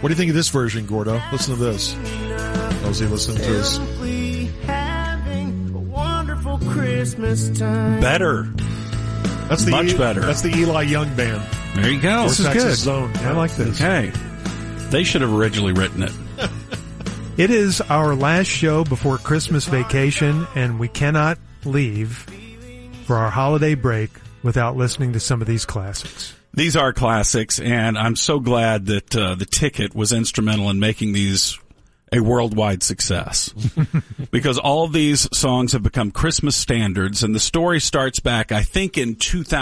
What do you think of this version, Gordo? Listen to this. How's he listening to this? Better. That's Much better. That's the Eli Young Band. There you go. This is Texas good. Zone. I like this. Okay. They should have originally written it. It is our last show before Christmas vacation, and we cannot leave for our holiday break without listening to some of these classics. These are classics, and I'm so glad that the Ticket was instrumental in making these a worldwide success. Because all of these songs have become Christmas standards, and the story starts back, I think, in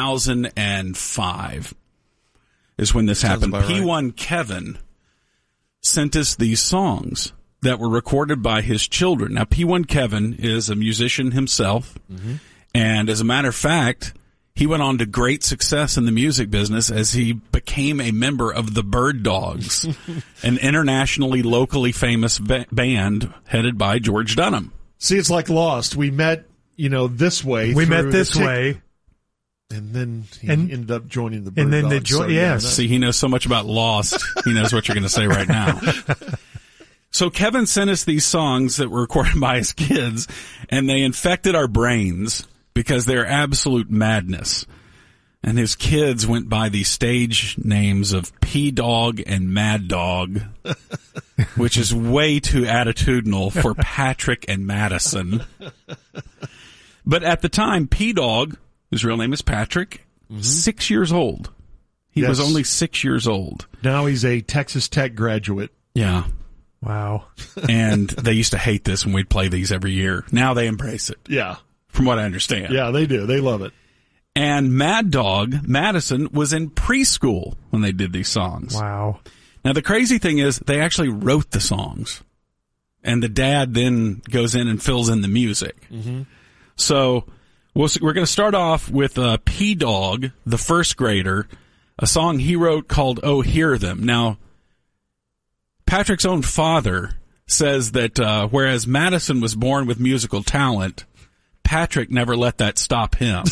2005 is when this happened. about right. P1 Kevin sent us these songs that were recorded by his children. Now, P1 Kevin is a musician himself, and as a matter of fact, he went on to great success in the music business as he became a member of the Bird Dogs, an internationally, locally famous band headed by George Dunham. See, it's like Lost. We met, this way. We through met this the way. And then he And- ended up joining the Bird and then Dogs. they yes. See, he knows so much about Lost, he knows what you're going to say right now. So Kevin sent us these songs that were recorded by his kids, and they infected our brains because they're absolute madness. And his kids went by the stage names of P-Dog and Mad Dog, which is way too attitudinal for Patrick and Madison. But at the time, P-Dog, his real name is Patrick, 6 years old. He was Yes. only 6 years old. Now he's a Texas Tech graduate. Yeah. Wow. And they used to hate this when we'd play these every year. Now they embrace it, Yeah. from what I understand. Yeah, they do. They love it. And Mad Dog, Madison, was in preschool when they did these songs. Wow. Now, the crazy thing is they actually wrote the songs. And the dad then goes in and fills in the music. So we're going to start off with P-Dog, the first grader, a song he wrote called Oh, Hear Them. Now, Patrick's own father says that whereas Madison was born with musical talent, Patrick never let that stop him.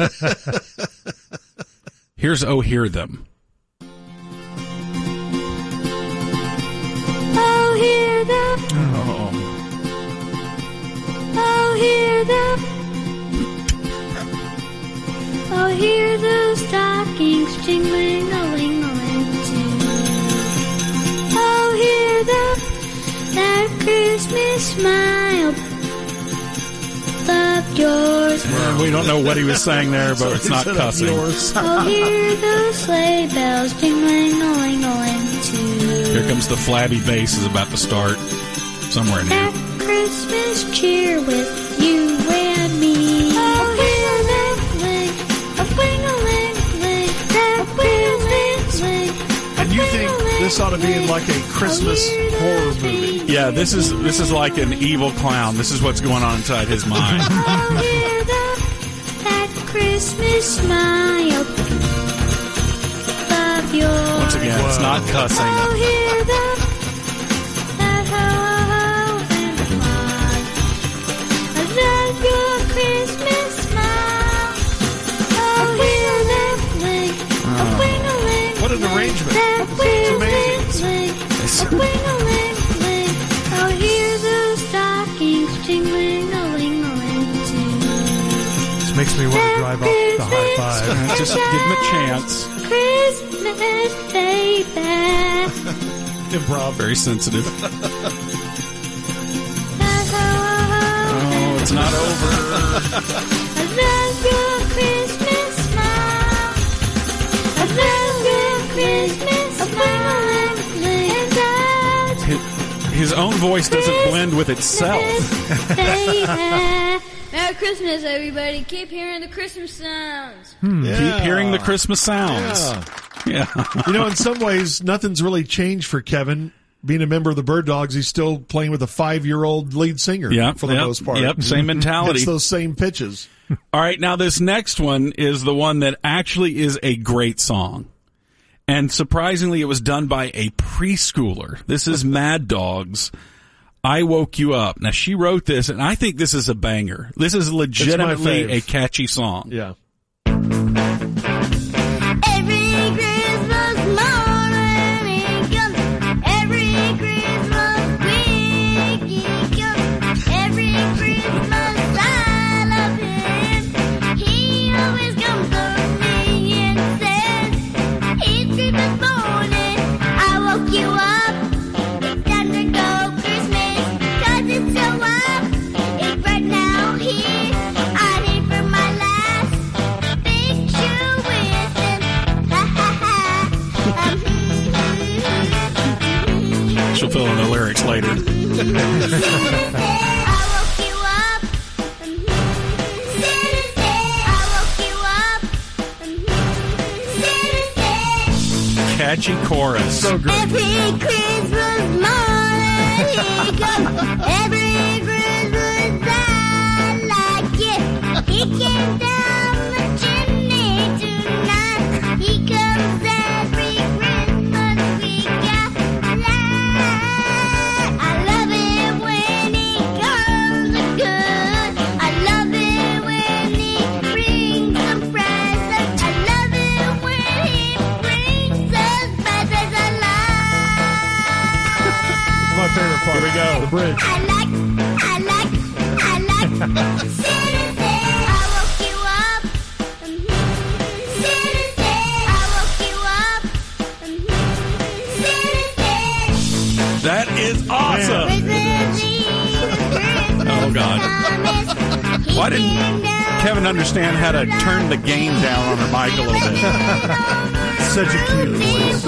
Here's Oh, Hear Them. Oh, hear them. Oh. Oh, hear them. Oh, hear those stockings jingling-a-ling-a-ling too. Oh, hear them. That Christmas smile. Love yours. We don't know what he was saying there, but it's not cussing. Oh, hear those sleigh bells jingling-a-ling-a-ling too. Here comes the flabby bass is about to start somewhere in here. That Christmas cheer with you and me. Oh, hear them ling, a wing-a-ling-ling, that wing-a-ling-ling. And you think this ought to be in like a Christmas horror movie? Yeah, this is like an evil clown. This is what's going on inside his mind. Oh, hear them, that Christmas smile. Love yours. Once again, it's not cussing. Oh, hear them, that ho-ho-ho and fly. I love your Christmas smile. Oh, hear them ling, a wing-a-ling. What an arrangement. That It's amazing. wing-a-ling, a wing-a-ling-ling. Oh, hear those stockings jingling-a-ling-a-ling too. This makes me want to drive off the high five. Just give him a chance. Christmas, baby. Improv. Very sensitive. Oh, It's not over. I love your Christmas smile. I love your Christmas smile. And that's His own voice doesn't blend with itself. baby. Merry Christmas, everybody. Keep hearing the Christmas sounds. Keep hearing the Christmas sounds. Yeah. Yeah. In some ways, nothing's really changed for Kevin. Being a member of the Bird Dogs, he's still playing with a 5-year-old lead singer for the most part. Yep, same mentality. It's those same pitches. All right, now this next one is the one that actually is a great song. And surprisingly, it was done by a preschooler. This is Mad Dog's I Woke You Up. Now, she wrote this, and I think this is a banger. This is legitimately fave. a catchy song. Yeah. Every Christmas morning it comes. will fill in the lyrics later. Catchy chorus. So great. Every Christmas morning he comes. Every Christmas I like it. He came down the chimney tonight. He comes every Christmas we got light. I love it when he comes good. I love it when he brings some presents. I love it when he brings us presents alive. My favorite part. Here we go. The bridge. I like Santa Say, I woke you up. Santa Say, I woke you up. Santa Say, That is awesome. Christmas Eve, Oh, God. Christmas, Why didn't Kevin understand how to turn the gain down on her mic a little bit? Such a cute voice.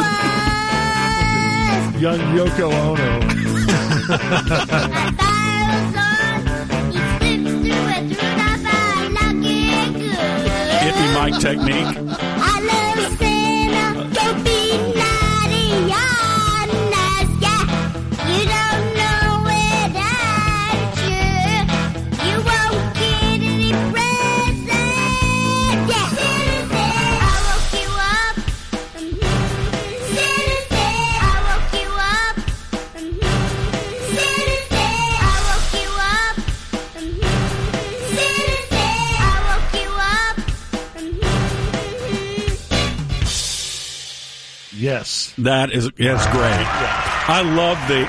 Young Yoko Ono. Hippie mic technique. I love Santa, don't be naughty on us, yeah. You don't know it, I'm sure. You won't get any presents, yeah. Santa said, I woke you up. Santa said, I woke you up. Santa said, I woke you up. Santa said, I woke you up. Yes. That is, yes, great. I love the,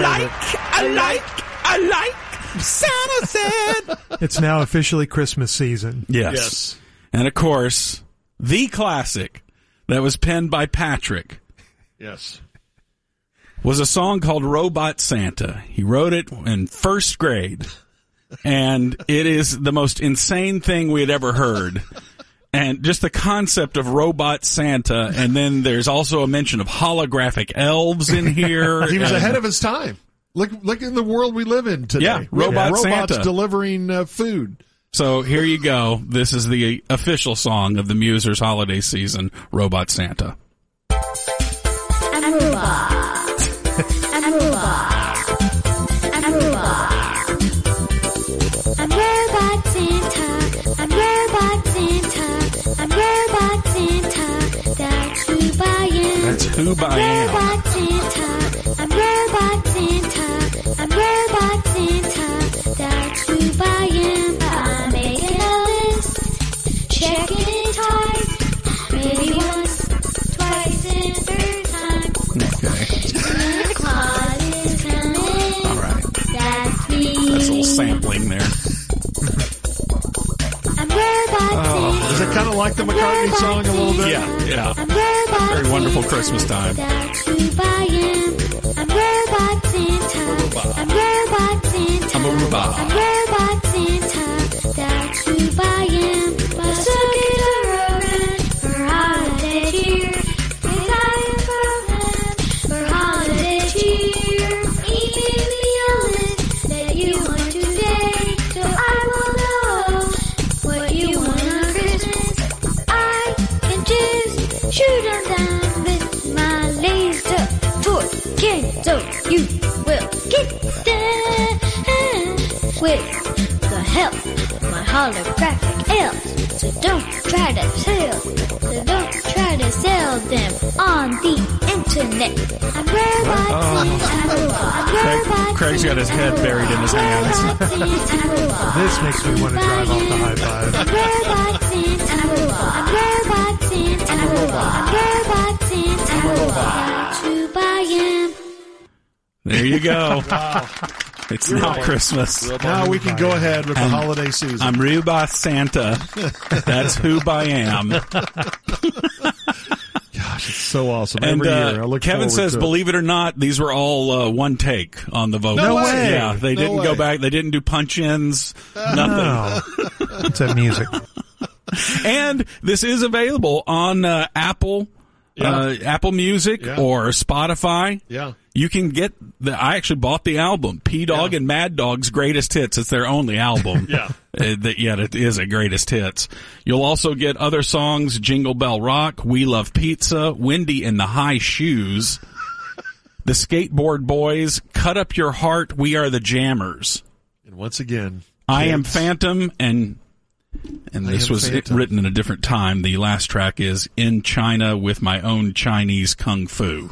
I like, Santa said. It's now officially Christmas season. Yes. Yes. And of course, the classic that was penned by Patrick Yes. was a song called Robot Santa. He wrote it in first grade. And it is the most insane thing we had ever heard. And just the concept of Robot Santa, and then there's also a mention of holographic elves in here. He was and- ahead of his time. Look in the world we live in today. Yeah, We have Robot robots Santa. delivering food. So here you go. This is the official song of the Musers holiday season, Robot Santa. I'm a robot. I'm a robot. I'm a robot. I'm Robot Santa. I'm Robot Santa. I'm Robot Santa. That's who I am. That's who I am. Robot Santa. I'm Robot Santa. I'm Robot Santa. That's who I am. I'm making a list. Checking it twice. Maybe once, twice, and third time. Okay. Santa Claus is coming. All right. That's me. That's a little sampling there. I'm Robot Santa. Is it kind of like the McCartney song a little bit? Yeah. I'm Robot Very wonderful Santa. Christmas time. That's who I am. I'm Robot Santa. I'm Robot Santa. I'm a robot. I'm Robot Santa. That's who I am. My circuit are rolling for holiday cheer. Desire for holiday cheer. Email me a list that you want today, so I will know what you want on Christmas. I can just shoot on down with my laser toy cannon, so you will get there with the help of my holographic elves. So don't try to sell them on the internet. I'm Robot Santa. I'm Robot Craig's got his head buried in his hands. This makes me want to drive off the high five. I'm Robot Santa. I'm Robot Santa. I'm Robot Santa. That's who I am. There you go. Wow. It's You're now right. Christmas. Now we can go ahead with the holiday season. I'm Robot Santa. That's who I am. Gosh, it's so awesome. And Every year. I look Kevin forward says, to it. believe it or not, these were all one take on the vocal. No way. Yeah, they No didn't go way. back. They didn't do punch-ins. Nothing. No. It's that music. And this is available on Apple Apple Music or Spotify. Yeah. You can get I actually bought the album, P-Dog and Mad Dog's Greatest Hits. It's their only album. Yet it is a Greatest Hits. You'll also get other songs, Jingle Bell Rock, We Love Pizza, Wendy and the High Shoes, The Skateboard Boys, Cut Up Your Heart, We Are the Jammers. And once again, I Am Phantom, and this was written in a different time. The last track is In China with My Own Chinese Kung Fu.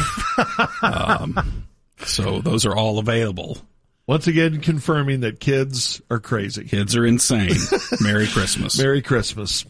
So those are all available. Once again, confirming that kids are crazy. Kids are insane. Merry Christmas. Merry Christmas.